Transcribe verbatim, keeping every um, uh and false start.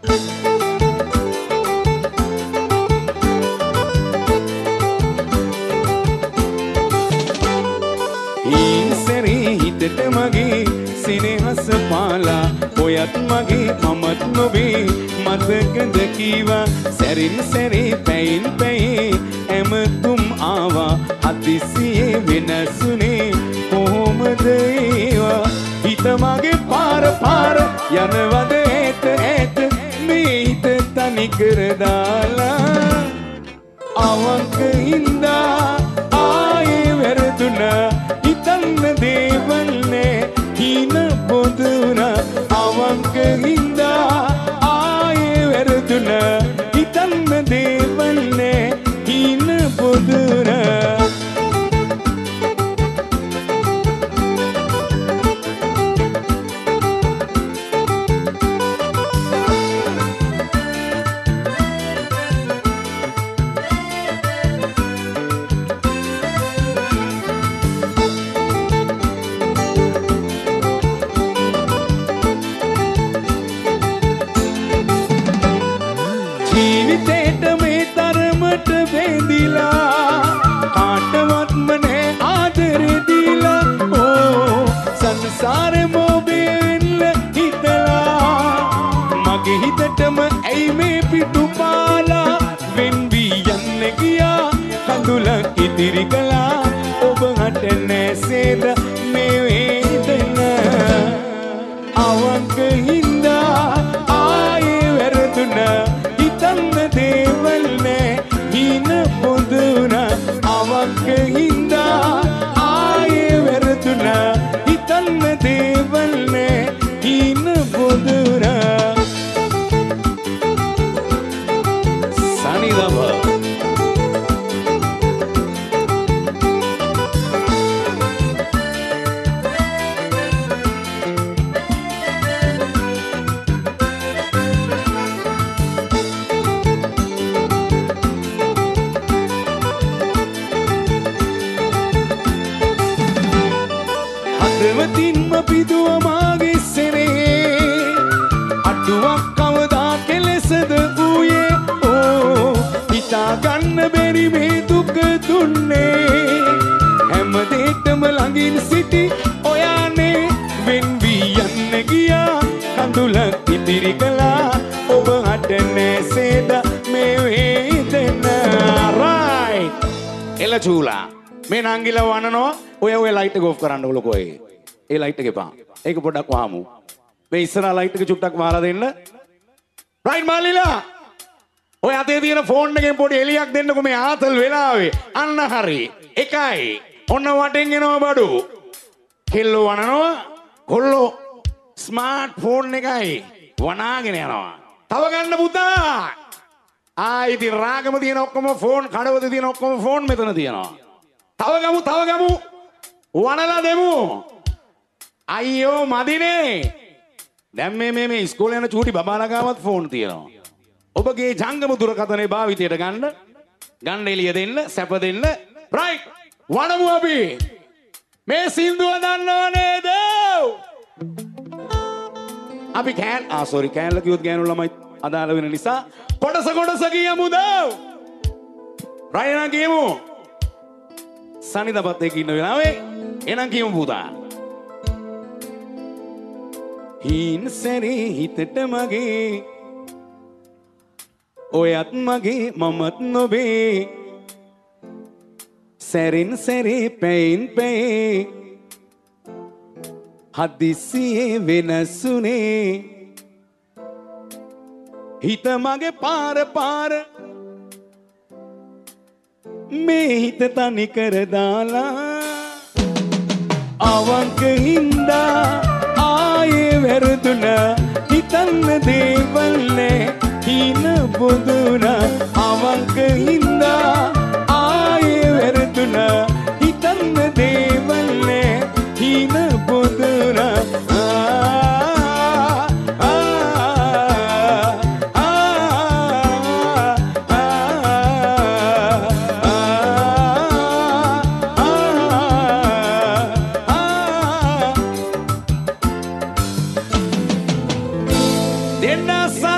මගේ සිනහස පාලා ඔයත් මගේ මමත් නොවේ මතකද කීවා සැරින් සැරේ පැයින් පැයේ ඇමතුම් ආවා අතිසියේ වෙනසුනේ කොහොමද ඒවා හිත මගේ පාර පාර යනවද ඇත ඇත මේ හිත තනි කර දාලා අවංක හින්දා ආයේ වැරදුනා හිතන්න දේවල් හීන පොදුන අවංක හින්දා ආයේ වැරදුන හිතන්න දේවල් නෑ හීන පොදුන සංසාරේ මොබෙල්ල හිතලා මගේ හිතටම ඇයි මේ පිටු පාලා වෙන් වී යන්න ගියා කඳුලක් ඉදිරි කළා ඔබ හට නැසේද මේ වේදන අවංක හින්දා ආයේ වැරදුන හිතන්න දේවල් නෑ හීන පොදුන අවංක හින්දා ආයේ වැරදුන හිතන්න දේවල් නෑ හීන පොදුන සනිදව හදවතින්ම පිදුව මාගේ සෙනෙහේ අටුවක් කවදා කෙලෙසද වූයේ ඕ හිතා ගන්න බැරි මේ දුක දුන්නේ හැම දෙයකම ළඟින් සිටි ඔයානේ වෙන් වී යන්න ගියා කඳුලක් ඉදිරි කළා ඔබ හට නැසේද මේ වේදන රයිට් එල චූලා මේ නංගිලා වනනවා ඔය ඔය ලයිට් එක ඔෆ් කරන්න ඔලකෝ ඒ ඒ ලයිට් එක එපා ඒක පොඩ්ඩක් වහමු මේ ඉස්සරහා ලයිට් එක චුට්ටක් වහලා දෙන්න රයිට් මාලිලා ඔය අතේ තියෙන ෆෝන් එකෙන් පොඩි එලියක් දෙන්නකෝ මේ ආතල් වෙලාවේ අන්න හරි එකයි ඔන්න වටෙන් එනවා බඩු කෙල්ලෝ වනනවා කොල්ලෝ ස්මාර්ට් ෆෝන් එකයි වනාගෙන යනවා තව ගන්න පුතා ආ ඉතින් රාගම තියෙන ඔක්කොම ෆෝන් කඩවත තියෙන ඔක්කොම ෆෝන් මෙතන තියෙනවා තව ගමු තව ගමු වනලා දෙමු අයියෝ මදිනේ දැන් මේ මේ මේ ඉස්කෝලේ යන චූටි බබාලා ගාවත් ෆෝන් තියෙනවා ඔබගේ ජංගම දුරකථනයේ භාවිතයට ගන්න ගන්න එළිය දෙන්න සැප දෙන්න රයිට් වනමු අපි මේ සින්දුව දන්නව නේද අපි කෑන් ආ සෝරි කෑන්ල කිව්වොත් ගෑනු ළමයි අදාළ වෙන නිසා කොටස කොටස කියමුද රයිට් නම් කියමු සනිදපත් එක්ක ඉන්න වෙලාවේ එනම් කියමු පුතා හීන් සැරේ හිතට මගේ ඔයත් මගේ මමත් නොවේ සැරින් සැරේ පැයින් පැයේ හදිසියේ වෙනසුනේ හිත මගේ පාර පාර මේ හිත තනි කර දාලා අවංක හින්දා ආයේ වැරදුන හිතන්න දේවල් නෑ හීන පොදුන අවංක හින්දා ආයේ වැරදුන හිතන්න දේවල් නෑ හීන පොදුන Nasa